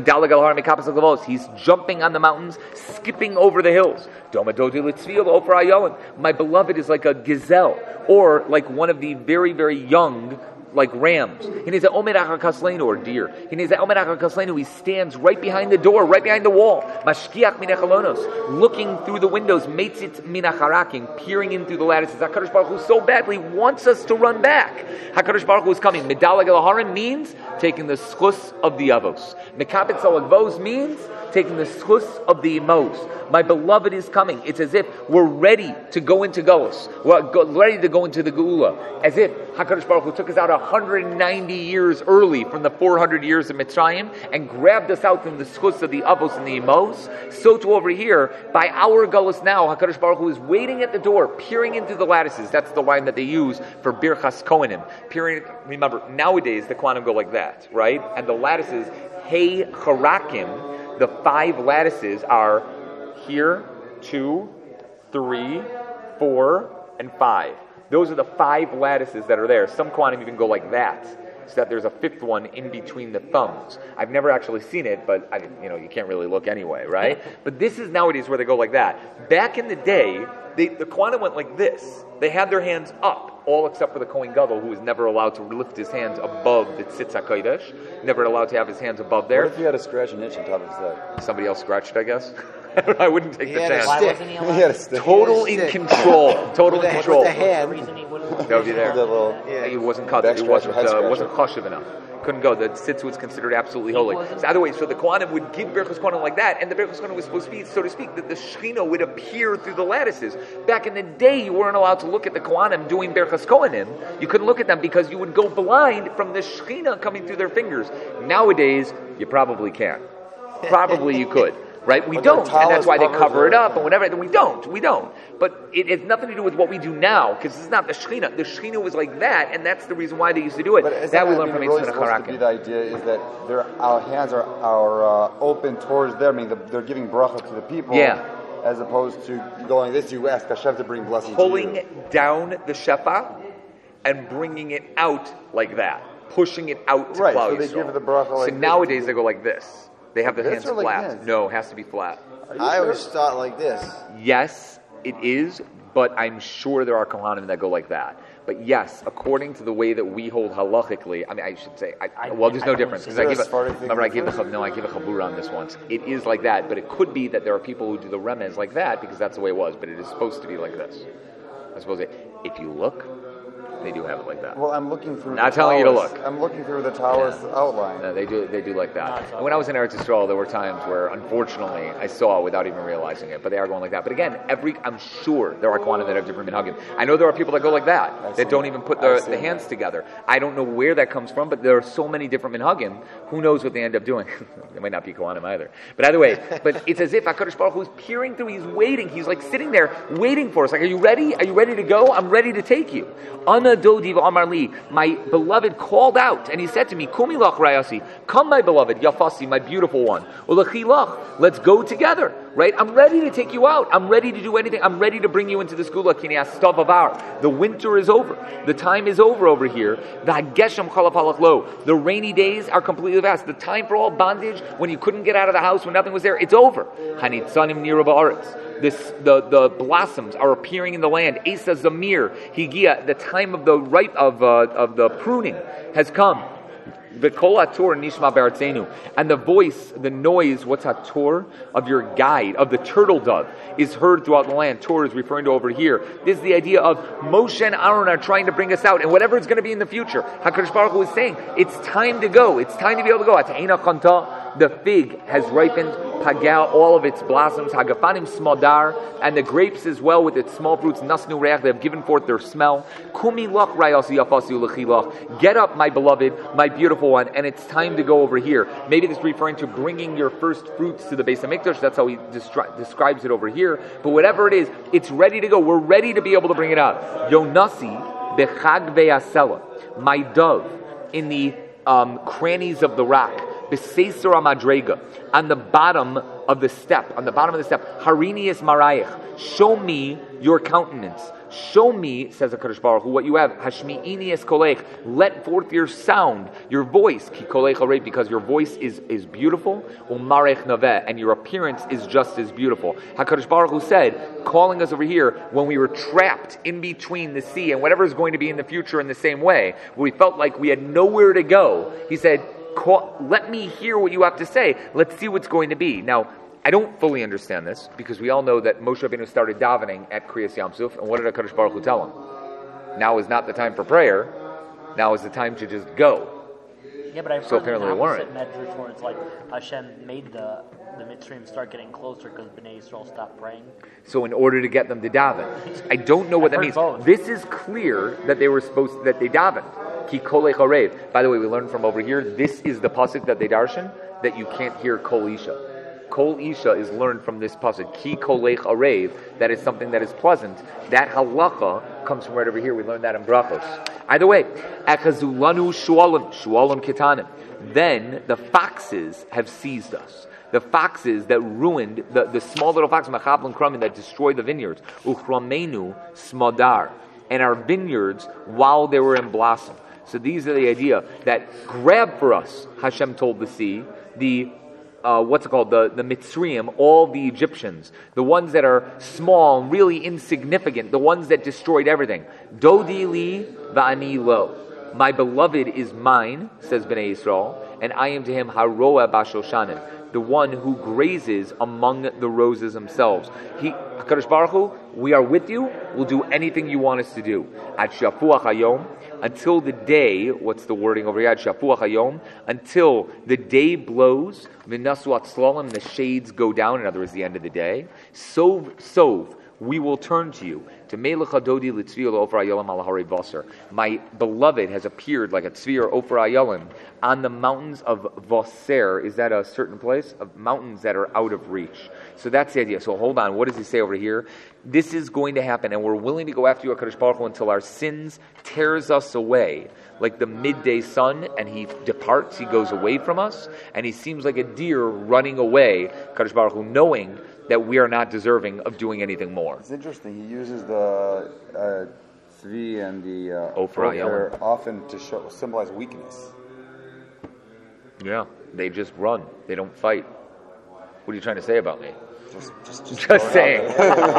jumping on the mountains, skipping over the hills. My beloved is like a gazelle, or like one of the very, very young, like rams. Or deer. He stands right behind the door, right behind the wall. Looking through the windows, peering in through the lattices. HaKadosh Baruch Hu so badly wants us to run back. HaKadosh Baruch Hu is coming. Medalag el harim means taking the schus of the avos. Mekabetz al agvos means taking the schus of the emos. My beloved is coming. It's as if we're ready to go into Golus. We're go, ready to go into the Geula. As if HaKadosh Baruch Hu took us out one hundred ninety years early from the four hundred years of Mitzrayim and grabbed us out from the schus of the Avos and the Imos, so to over here, by our Gullus now, HaKadosh Baruch Hu is waiting at the door, peering into the lattices. That's the line that they use for Birchas Kohanim. Peering, remember, nowadays the Kohanim go like that, right? And the lattices, Hey Charakim, the five lattices are here, two, three, four, and five. Those are the five lattices that are there. Some Kohanim even go like that, so that there's a fifth one in between the thumbs. I've never actually seen it, but I, you know, you can't really look anyway, right? But this is nowadays where they go like that. Back in the day, they, the Kohanim went like this. They had their hands up, all except for the Kohen Gadol, who was never allowed to lift his hands above the Tzitz HaKodesh, never allowed to have his hands above there. What if you had a scratch and itch on top of his head? Somebody else scratched, I guess. I wouldn't take He the had a chance. Why stick. wasn't he He allowed? had a stick. Total He had a in stick. control. Total With in the- control. with the What's the hand. reason he wouldn't? That would be there. The little, Yeah. It wasn't cut. Back It scratcher, wasn't. head Uh, scratcher. wasn't chashuv enough. Couldn't go. The sitz was considered absolutely holy. wasn't- So either way, so the Kohanim would give Berachos Kohanim like that, and the Berachos Kohanim was supposed to be, so to speak, that the Shechina would appear through the lattices. Back in the day, you weren't allowed to look at the Kohanim doing Berachos Kohanim. You couldn't look at them because you would go blind from the Shechina coming through their fingers. Nowadays, you probably can. Probably you could. Right? We But the don't. And that's talus why they covers cover it it. up and whatever. We don't. We don't. But it has nothing to do with what we do now, because it's not the Shechina. The Shechina was like that, and that's the reason why they used to do it. But is that that we I learn mean, from really Yitzhak supposed to be Harakim. the idea is that their our hands are are uh, open towards them. I mean, the, they're giving bracha to the people. Yeah. As opposed to going this, you ask Hashem to bring blessing Pulling to you. down the shefa and bringing it out like that, pushing it out to Right, Klal so they Yisrael. give the bracha like So this. nowadays they go like this. They have their Like hands this or like flat. this? No, it has to be flat. Are you I sure? always thought like this. Yes, it is, but I'm sure there are Kohanim that go like that. But yes, according to the way that we hold halachically, I mean, I should say, I, I- well, there's no I don't difference see- because I Is give there a a, Sephardic thing remember I gave a different? no, I gave a chabura on this once. It is like that, but it could be that there are people who do the remez like that because that's the way it was. But it is supposed to be like this. I suppose it, if you look, they do have it like that. Well, I'm looking through. Not the telling you to towers. look. I'm looking through the towers outline. No, they do. They do like No, that. it's And when I was in Eretz Yisrael, there were times where, unfortunately, I saw without even realizing it. But they are going like that. But again, every I'm sure there are Kohanim that have different minhagim. I know there are people that go like that, I've that seen don't that. even put I've the, seen the that. hands together. I don't know where that comes from, but there are so many different minhagim. Who knows what they end up doing? They might not be Kohanim either. But either way, but it's as if Hakadosh Baruch Hu is peering through. He's waiting. He's like sitting there waiting for us. Like, are you ready? Are you ready to go? I'm ready to take you. Ana dodi v'amar li. My beloved called out and he said to me, Kumi lach rayasi, come my beloved, Yafasi, my beautiful one. Ulachi lach, let's go together, right? I'm ready to take you out. I'm ready to do anything. I'm ready to bring you into the school. The winter is over. The time is over over here. The rainy days are completely past. The time for all bondage, when you couldn't get out of the house, when nothing was there, it's over. This, the, the blossoms are appearing in the land. Esa Zamir, Higia, the time of the ripe of uh, of the pruning has come. The kol hator nishma be'artzenu, and the voice, the noise, what's hator of your guide, of the turtle dove, is heard throughout the land. Tor is referring to over here. This is the idea of Moshe and Aaron are trying to bring us out, and whatever it's going to be in the future, Hakadosh Baruch Hu is saying it's time to go. It's time to be able to go. Ata'ena chanta, the fig has ripened. Pagal, all of its blossoms, Hagafanim smodar, and the grapes as well with its small fruits, Nasnu reach, they have given forth their smell. Kumi lach rayasi yafasi ulechilach. Get up, my beloved, my beautiful one, and it's time to go over here. Maybe this is referring to bringing your first fruits to the Beis HaMikdash. That's how he destri- describes it over here. But whatever it is, it's ready to go. We're ready to be able to bring it out. Yonasi bechag ve'asela, my dove in the um, crannies of the rock. B'seisur amadrega, on the bottom of the step, on the bottom of the step, harinius marayich, show me your countenance. Show me, says the HaKadosh Baruch Hu, what you have. Hashmi'inius kolech, let forth your sound, your voice, ki kolech harei, because your voice is, is beautiful, umarech naveh, and your appearance is just as beautiful. HaKadosh Baruch Hu said, calling us over here, when we were trapped in between the sea and whatever is going to be in the future in the same way, where we felt like we had nowhere to go, he said, Call, let me hear what you have to say. Let's see what's going to be. Now, I don't fully understand this, because we all know that Moshe Rabbeinu started davening at Kriyas Yam Suf, and what did HaKadosh Baruch Hu tell him? Now is not the time for prayer. Now is the time to just go. Yeah, but I've So heard apparently an they weren't. opposite medrash where it's like Hashem made the the Mitzrayim start getting closer because Bnei Yisrael stopped praying? So in order to get them to daven, I don't know what I've that heard means. both. This is clear that they were supposed that they davened. Ki kolei charev. By the way, we learned from over here. This is the pasuk that they darshan that you can't hear kol isha. Kol isha is learned from this pasuk. Ki kolei charev. That is something that is pleasant. That halacha comes from right over here. We learned that in brachos. Either way, achazulanu shualim shualim ketanim. Then the foxes have seized us. The foxes that ruined, the, the small little foxes, Machabel and Kramin, that destroyed the vineyards. Uchramenu smadar. And our vineyards while they were in blossom. So these are the idea that grab for us, Hashem told the sea, the, uh, what's it called, the, the Mitzrayim, all the Egyptians, the ones that are small, really insignificant, the ones that destroyed everything. Dodi li va'ani lo. My beloved is mine, says Bnei Yisrael, and I am to him haroa bashoshanim, the one who grazes among the roses themselves. He, HaKadosh Baruch Hu, we are with you, we'll do anything you want us to do. At shafuach hayom, until the day, what's the wording over here? At shafuach hayom, until the day blows, v'nasu atzlalim, the shades go down, in other words, the end of the day. Sov, sov, we will turn to you. To Melech Hadodi Litzvi Ofer Ayolim al Hari Vaser. My beloved has appeared like a tzvi or Ofer Ayolim on the mountains of Vaser. Is that a certain place? Of mountains that are out of reach. So that's the idea. So hold on. What does he say over here? This is going to happen, and we're willing to go after you, HaKadosh Baruch Hu, until our sins tears us away, like the midday sun, and he departs, he goes away from us, and he seems like a deer running away, HaKadosh Baruch Hu, knowing that we are not deserving of doing anything more. It's interesting. He uses the uh, tzvi and the uh, Ofer ofer often to show symbolize weakness. Yeah, they just run. They don't fight. What are you trying to say about me? Just, just, just, Just saying.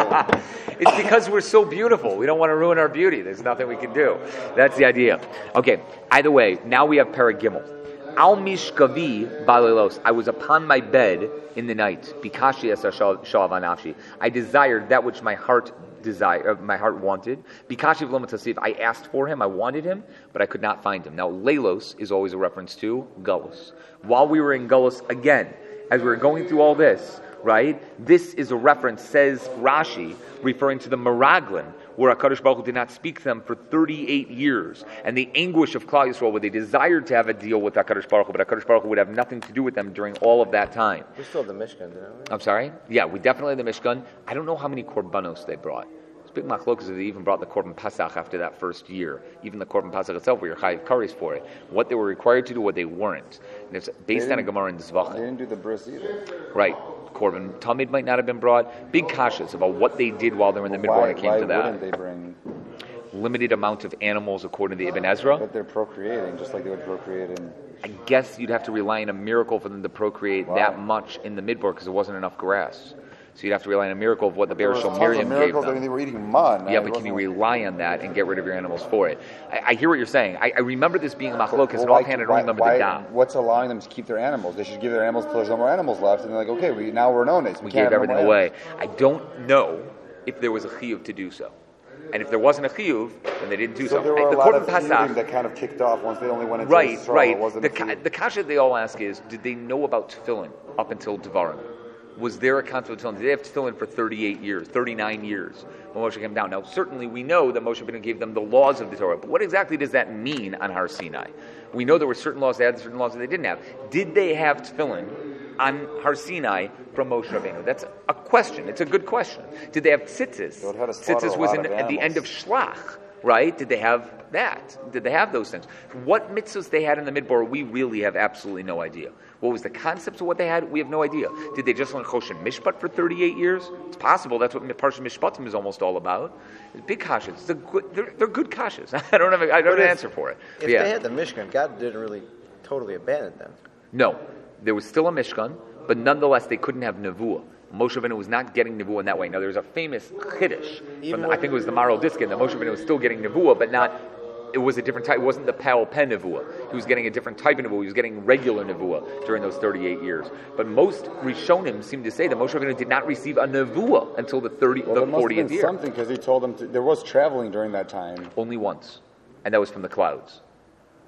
It's because we're so beautiful. We don't want to ruin our beauty. There's nothing we can do. That's the idea. Okay, either way, now we have Paragimel. Al mishkavi balilos. I was upon my bed in the night. Bikashi esa shavanafshi. I desired that which my heart desired, my heart wanted. Bikashi v'lomatasif. I asked for him. I wanted him, but I could not find him. Now, leilos is always a reference to Gullus. While we were in Gullus, again, as we were going through all this, right? This is a reference, says Rashi, referring to the Meraglim, where HaKadosh Baruch Hu did not speak to them for thirty-eight years. And the anguish of Klal Yisrael, where they desired to have a deal with HaKadosh Baruch Hu, but HaKadosh Baruch Hu would have nothing to do with them during all of that time. We still have the Mishkan, didn't we? I'm sorry? Yeah, we definitely had the Mishkan. I don't know how many korbanos they brought. It's big machlokas if they even brought the korban Pasach after that first year. Even the korban Pasach itself, where you're chayiv kares for it. What they were required to do, what they weren't. And it's based on a Gemara in Zvachim. They didn't do the bris either. Right. Korban Tamid might not have been brought. Big kashas about what they did while they were in the midbar when it came why to that. Wouldn't they bring? Limited amount of animals according to Ibn Ezra. But they're procreating, just like they would procreate in. I guess you'd have to rely on a miracle for them to procreate Wow. that much in the midbar because there wasn't enough grass. So you'd have to rely on a miracle of what the There was Bereshit tons Miriam of gave miracles. I them. mean, they were eating mud. Yeah, man. but It can you wasn't- rely on that and get rid of your animals for it? I, I hear what you're saying. I, I remember this being a machlokas, Well, and why- offhand I don't why- remember why- the dam. What's allowing them to keep their animals? They should give their animals until there's no more animals left, and they're like, okay, we now we're known as We can't gave have no everything more away. I don't know if there was a chiyuv to do so. And if there wasn't a chiyuv, then they didn't do So so. there were a the lot Korban of Pasach, feuding that kind of kicked off once they only went into right, Yisrael. right. It wasn't The, a ka- feud. the kasha they all ask is, did they know about tefillin up until Devarim? Was there a concept of tefillin? Did they have tefillin for thirty-eight years, thirty-nine years when Moshe came down? Now, certainly we know that Moshe Rabbeinu gave them the laws of the Torah, but what exactly does that mean on Har Sinai? We know there were certain laws they had, certain laws that they didn't have. Did they have tefillin on Har Sinai from Moshe Rabbeinu? That's a question. It's a good question. Did they have tzitzis? They would have had to slaughter Tzitzis a was lot in, of at the end of animals. Shlach. Right? Did they have that? Did they have those things? What mitzvahs they had in the midbar, we really have absolutely no idea. What was the concept of what they had? We have no idea. Did they just learn Choshen Mishpat for thirty-eight years? It's possible. That's what Parsha Mishpatim is almost all about. It's big kashas. It's a good, they're, they're good kashas. I don't have a, I don't have an if- answer for it. If But yeah. they had the Mishkan, God didn't really totally abandon them. No. There was still a Mishkan, but nonetheless they couldn't have Nevuah. Moshe Rabbeinu was not getting Nevuah in that way. Now, there's a famous Chiddush, from the, I think it was the Maral Diskin, that Moshe Rabbeinu was still getting Nevuah, but not, it was a different type. It wasn't the Pal Pen Nevuah. He was getting a different type of Nevuah. He was getting regular Nevuah during those thirty-eight years. But most Rishonim seem to say that Moshe Rabbeinu did not receive a Nevuah until the thirty, Well, the there must have fortieth been year. something because he told them to, there was traveling during that time. Only once. And that was from the clouds.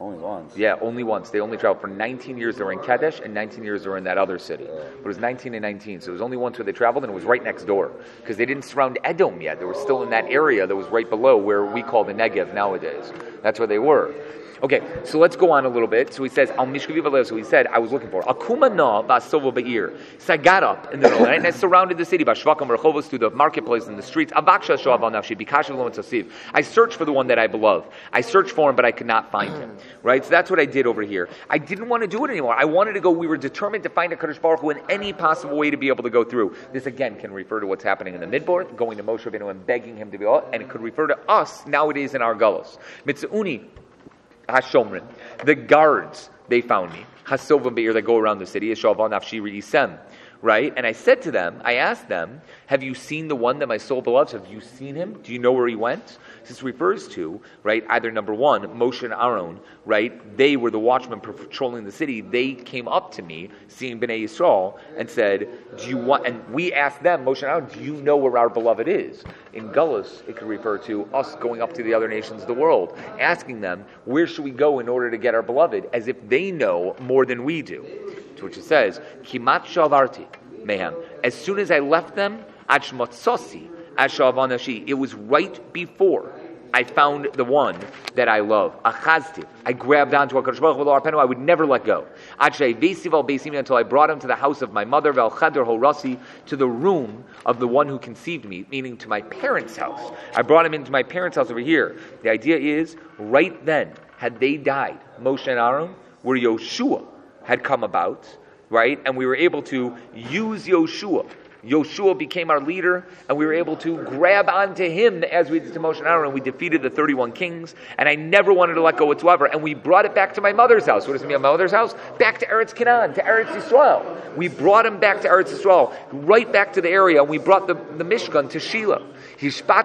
Only once. Yeah, only once. They only traveled for nineteen years. They were in Kadesh, and nineteen years they were in that other city. But it was nineteen and nineteen, so it was only once where they traveled, and it was right next door because they didn't surround Edom yet. They were still in that area that was right below where we call the Negev nowadays. That's where they were. Okay, so let's go on a little bit. So he says, Al Mishkavi Valev, so he said, I was looking for Akuma na Basova Ba'ir. So I got up in the middle, and I surrounded the city, Bashvakam Rechovos, through the marketplace and the streets. Avaksha Shoav Al Nafshi, Bikashav Lo Mitzasiv. I searched for the one that I beloved. I searched for him, but I could not find him. Right? So that's what I did over here. I didn't want to do it anymore. I wanted to go, we were determined to find a Kadosh Baruch Hu in any possible way to be able to go through. This again can refer to what's happening in the Midbar, going to Moshe Rabbeinu and begging him to be, and it could refer to us nowadays in our Gullus. Mitzuni Hashomrin, the guards, they found me. Hasova Be'ir, that go around the city. Eshav Nafshi Yisem. Right? And I said to them, I asked them, have you seen the one that my soul beloves? Have you seen him? Do you know where he went? This refers to, right, either number one, Moshe and Aaron, right? They were the watchmen patrolling the city. They came up to me, seeing Bnei Yisrael, and said, do you want, and we asked them, Moshe and Aaron, do you know where our beloved is? In Gullus, it could refer to us going up to the other nations of the world, asking them, where should we go in order to get our beloved, as if they know more than we do. To which it says, Kimat shavarti mehem. As soon as I left them, achmatsosi ashavanashi. It was right before I found the one that I love. Achaztiv. I grabbed onto HaKadosh Baruch Hu Arpenu. I would never let go. Achrei vesiv al beisimi, until I brought him to the house of my mother, vel cheder horasi, to the room of the one who conceived me, meaning to my parents' house. I brought him into my parents' house over here. The idea is, right then, had they died, Moshe and Aaron, where Yoshua had come about, right? And we were able to use Yoshua. Yoshua became our leader, and we were able to grab onto him as we did to Moshe and Aaron. We defeated the thirty-one kings, and I never wanted to let go whatsoever. And we brought it back to my mother's house. What does it mean, my mother's house? Back to Eretz Canaan, to Eretz Yisrael. We brought him back to Eretz Yisrael, right back to the area, and we brought the, the Mishkan to Shiloh. I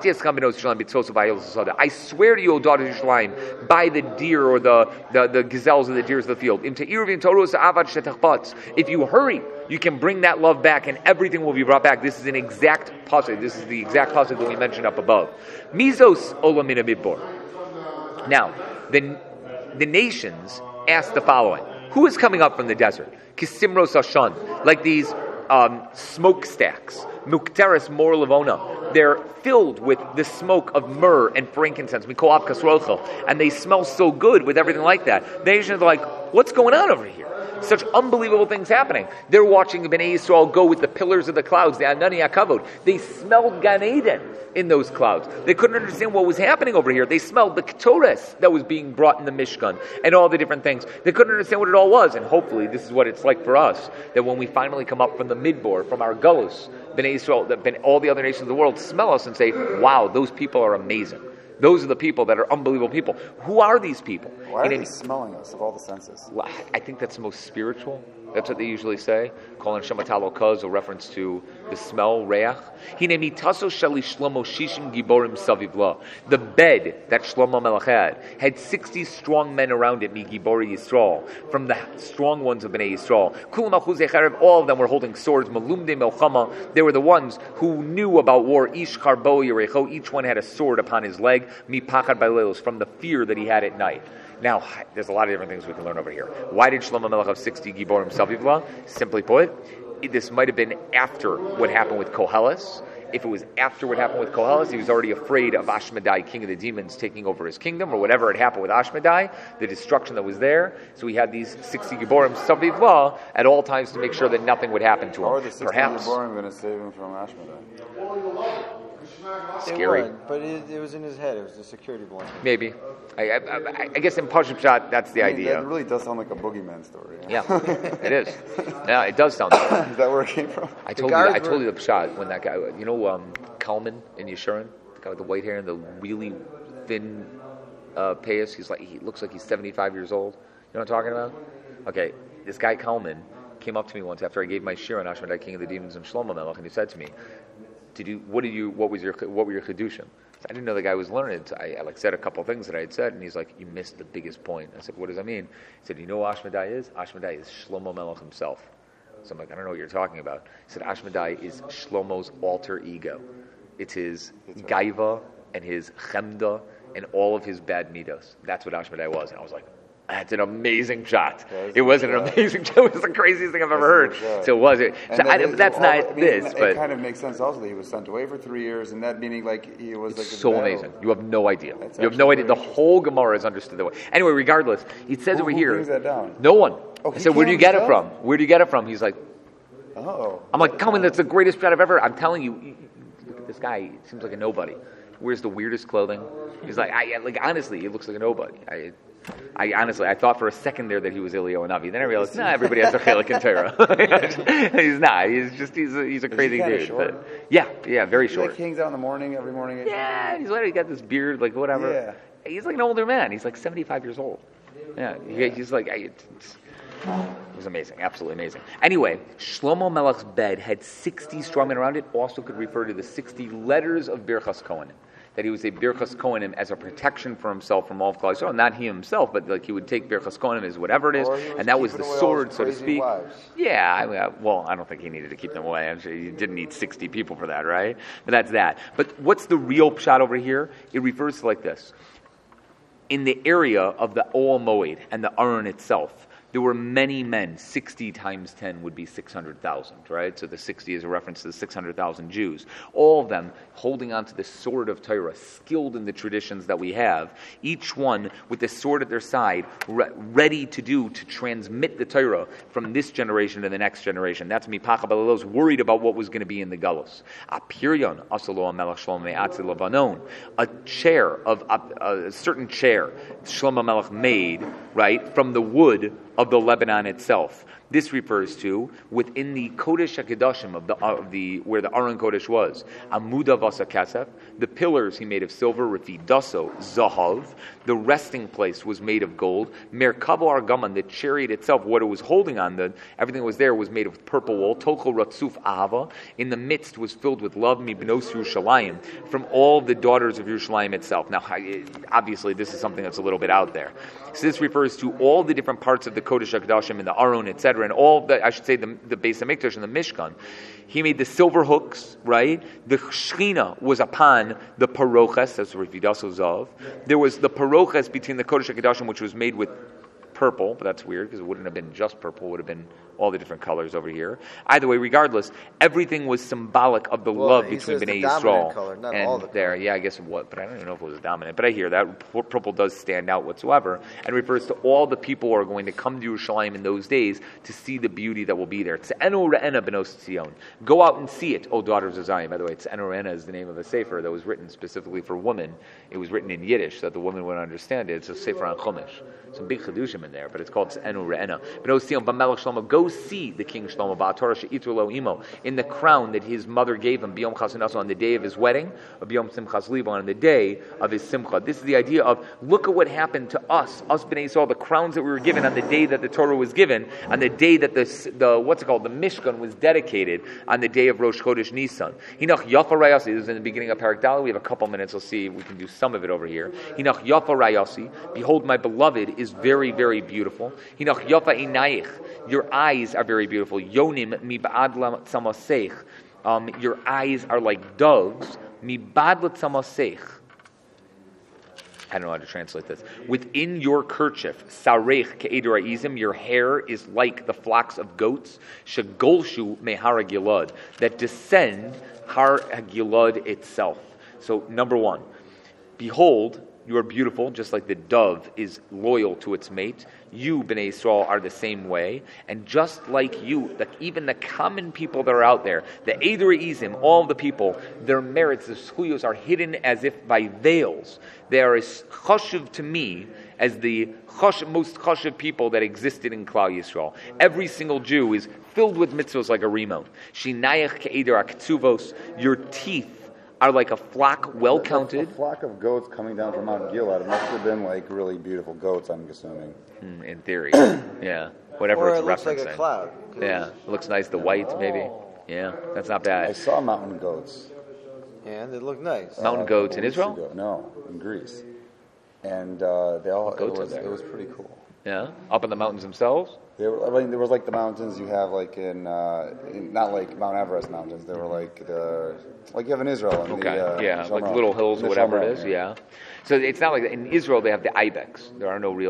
swear to you, O daughter of Yerushalayim, by the deer or the, the, the gazelles of the deers of the field. If you hurry, you can bring that love back, and everything will be brought back. This is an exact pasuk. This is the exact pasuk that we mentioned up above. Mizos olamina midbor. Now, the the nations ask the following: who is coming up from the desert? Kisimros Ashan, like these um, smokestacks. Mukteris Mor Levona. They're filled with the smoke of myrrh and frankincense, Mikol Av Kasrochel, and they smell so good with everything like that. The nations are like, what's going on over here? Such unbelievable things happening. They're watching the Bnei Yisrael go with the pillars of the clouds, the Anani HaKavod. They smelled Gan Eden in those clouds. They couldn't understand what was happening over here. They smelled the Ketores that was being brought in the Mishkan and all the different things. They couldn't understand what it all was. And hopefully this is what it's like for us, that when we finally come up from the Midbar, from our Gullus, Bnei Yisrael, that all the other nations of the world smell us and say, wow, those people are amazing. Those are the people that are unbelievable people. Who are these people? Why are and they it, smelling us of all the senses? Well, I think that's the most spiritual. That's what they usually say. Calling Shematalo Kuz, a reference to the smell, Reach. The bed that Shlomo Melech had had sixty strong men around it, Mi Gibori Yisrael, from the strong ones of Bnei Yisrael. All of them were holding swords. Malumde Melchama. They were the ones who knew about war. Ish Karbo Yerecho. Each one had a sword upon his leg. Mi Pachad Bailelos, from the fear that he had at night. Now, there's a lot of different things we can learn over here. Why did Shlomo Melech have sixty Giborim Savivla? Simply put, this might have been after what happened with Koheles. If it was after what happened with Koheles, he was already afraid of Ashmedai, king of the demons, taking over his kingdom, or whatever had happened with Ashmedai, the destruction that was there. So he had these sixty Giborim Savivla at all times to make sure that nothing would happen to him. How are the sixty Perhaps. Giborim going to save him from Ashmedai? Scary. It would, but it, it was in his head. It was a security blanket. Maybe. I, I, I, I guess in Pashup Shot, that's the I mean, idea. That really does sound like a boogeyman story. Yeah, it is. Yeah, it does sound like that. Is that where it came from? I told you, I told you the shot when that guy, you know, um, Kalman in Yeshurun, the guy with the white hair and the really thin uh, payas. He's like, he looks like he's seventy-five years old. You know what I'm talking about? Okay, this guy Kalman came up to me once after I gave my shir on Ashmedai, King of the Demons, and Shlomo Melech, and he said to me, "Did you? What did you? What was your? What were your chedushim?" I didn't know the guy was learned. So I, I like said a couple of things that I had said, and he's like, "You missed the biggest point." I said, "What does that mean?" He said, "You know what Ashmedai is? Ashmedai is Shlomo Melech himself." So I'm like, "I don't know what you're talking about." He said, "Ashmedai is Shlomo's alter ego. It's his gaiva and his chemda and all of his bad midos. That's what Ashmedai was." And I was like, That's an amazing shot. Yeah, it was an shot. amazing shot. It was the craziest thing I've ever That's heard. So it was it. So And I, that but is- that's all- not I mean, this, it but kind of makes sense also that he was sent away for three years, and that meaning like he was like so the battle. amazing. You have no idea. That's you have no actually idea. The very whole Gemara is understood that way. Anyway, regardless, it says Who- over who here. brings that down? No one. Oh, I he said, where do you came get it himself? from? Where do you get it from? He's like, Oh. I'm like, Kalman, that's the greatest shot I've ever. I'm telling you, you- look at this guy. He seems like a nobody. Wears the weirdest clothing. He's like, I like honestly, he looks like a nobody. I, I honestly, I thought for a second there that he was Eliyahu Navi. Then I realized, nah, everybody has a chelik in Torah. He's not. He's just he's a, he's a crazy he kinda dude. short? But yeah, yeah, very He short. like hangs out in the morning every morning. Yeah, he's like, he got this beard, like whatever. Yeah. He's like an older man. He's like seventy-five years old. Yeah, he, he's like, I, it's, it's, it was amazing, absolutely amazing. Anyway, Shlomo Melech's bed had sixty strong men around it. Also could refer to the sixty letters of Birchas Kohanim. That he would say Birchas Kohanim as a protection for himself from all of Klal Yisrael. Not he himself, but like he would take Birchas Kohanim as whatever it is, Or he was and that was the keeping away all sword, his so to crazy speak. wives. Yeah, I, uh, well, I don't think he needed to keep them away. I'm sure he didn't need sixty people for that, right? But that's that. But what's the real shot over here? It refers to like this. In the area of the Oel Moed and the Aron itself, there were many men. sixty times ten would be six hundred thousand, right? So the sixty is a reference to the six hundred thousand Jews. All of them holding onto the sword of Torah, skilled in the traditions that we have, each one with the sword at their side, re- ready to do, to transmit the Torah from this generation to the next generation. That's Mipach HaBalalos, worried about what was going to be in the Galus. Apiryon, Asalo HaMelech Shlomo Me'atzi Levanon, a chair, of a, a certain chair, Shlomo Melech made, right, from the wood of the Lebanon itself. This refers to within the Kodesh HaKadoshim of the of the where the Aron Kodesh was. Amuda Vasa Kasef, the pillars he made of silver. Refidaso Zahav, the resting place was made of gold. Merkavo Argaman, the chariot itself, what it was holding on, the everything that was there was made of purple wool. Tokol Ratzuf Ahava, in the midst was filled with love. Mibnos Yerushalayim, from all the daughters of Yerushalayim itself. Now, obviously, this is something that's a little bit out there. So this refers to all the different parts of the Kodesh HaKadoshim and the Aron, et cetera, and all the, I should say, the, the Beis HaMikdash and the Mishkan. He made the silver hooks, right? The Shechina was upon the Paroches, that's Refidaso Zav. There was the Paroches between the Kodesh HaKadoshim, which was made with purple, but that's weird because it wouldn't have been just purple, it would have been all the different colors over here. Either way, regardless, everything was symbolic of the Well, love he between says Bnei the dominant Yisrael color, not and all the there. colors. Yeah, I guess it was, but I don't even know if it was dominant. But I hear that Pur- purple does stand out whatsoever, and refers to all the people who are going to come to Yerushalayim in those days to see the beauty that will be there. Tz'enu re'ena benos Tzion. Go out and see it, O daughters of Zion. By the way, Tz'enu re'ena is the name of a sefer that was written specifically for women. It was written in Yiddish so that the women would understand it. It's a sefer on Chumash. Some big chedushim in there, but it's called Tz'enu re'ena. Benos Tzion b'melech Shlomo. Go see the King Shlomo ba'atorah she'itru lo imo, in the crown that his mother gave him b'yom chasanaso, on the day of his wedding, or b'yom simchas libo, on the day of his simcha. This is the idea of, look at what happened to us, us Bnei Yisrael, the crowns that we were given on the day that the Torah was given, on the day that the, the what's it called, the Mishkan was dedicated, on the day of Rosh Chodesh Nisan. Hinach yafa rayasi, this is in the beginning of Parak Dalet. We have a couple minutes, we'll see if we can do some of it over here. Hinach yafa rayasi, behold my beloved is very, very beautiful. Hinach yafa inayich, your eyes are very beautiful. Yonim mi ba'ad tzamaseich, um, your eyes are like doves. Mi ba'ad tzamaseich. I don't know how to translate this. Within your kerchief, sarech ke'eder ha'izim, your hair is like the flocks of goats. Shegolshu mehar hagilad, that descend har hagilad itself. So number one, behold, you are beautiful, just like the dove is loyal to its mate. You, Bnei Yisrael, are the same way. And just like you, like even the common people that are out there, the Eider Izim, all the people, their merits, the schuyos, are hidden as if by veils. They are as chashuv to me as the chashuv, most chashuv people that existed in Klal Yisrael. Every single Jew is filled with mitzvos like a rimon. Shinayach ke'eder aktuvos, your teeth are like a flock well counted. A flock of goats coming down from Mount Gilad. It must have been like really beautiful goats, I'm assuming. Mm, in theory, yeah. Whatever Or it's it looks referencing. like a cloud. Yeah, it looks nice. The white, maybe. Yeah, that's not I bad. saw mountain goats. And they look nice. Mountain uh, a goats couple in weeks Israel? ago. No, in Greece. And uh, they all, it Goats are was, there. it was pretty cool. Yeah, up in the mountains themselves. They were, I mean, there was like the mountains you have like in, uh, in not like Mount Everest mountains. They were like the like you have in Israel. In Okay, the, uh, yeah, like Shomron. little hills In or the whatever Shomron, it is. Yeah. So it's not like in Israel they have the ibex. There are no real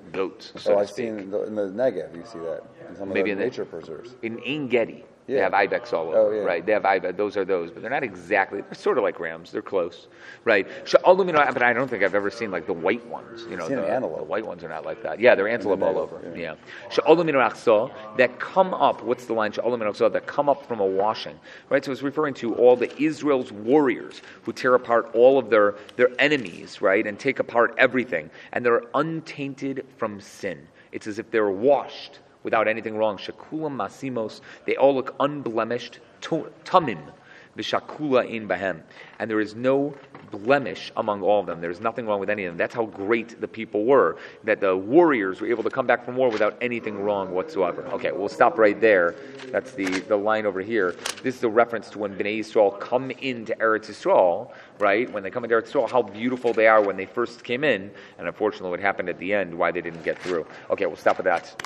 goats. So Oh, to I've speak. seen in the, in the Negev. You see that in some of Maybe the in the- nature preserves. In Ein Gedi, they Yeah. have ibex all over, Oh, yeah. right? They have ibex. Those are those, but they're not exactly. They're sort of like rams. They're close, right? Sha'alu min al- But I don't think I've ever seen like the white ones. You know, Seen the, an antelope. the white ones are not like that. Yeah, they're antelope all Negev, over. yeah. Yeah. Sha'alu min al-aqsa, that come up. What's the line? Sha'alu min al-aqsa, that come up from a washing, right? So it's referring to all the Israel's warriors who tear apart all of their their enemies, right, and take apart everything, and they're untainted from sin. It's as if they're washed without anything wrong. Shakulam masimos, they all look unblemished. Tu- Tamim, v'shakula in bahem, and there is no blemish among all of them. There's nothing wrong with any of them. That's how great the people were, that the warriors were able to come back from war without anything wrong whatsoever. Okay, we'll stop right there. That's the, the line over here. This is a reference to when Bnei Yisrael come into Eretz Yisrael, right? When they come into Eretz Yisrael, how beautiful they are when they first came in, and unfortunately what happened at the end, why they didn't get through. Okay, we'll stop with that.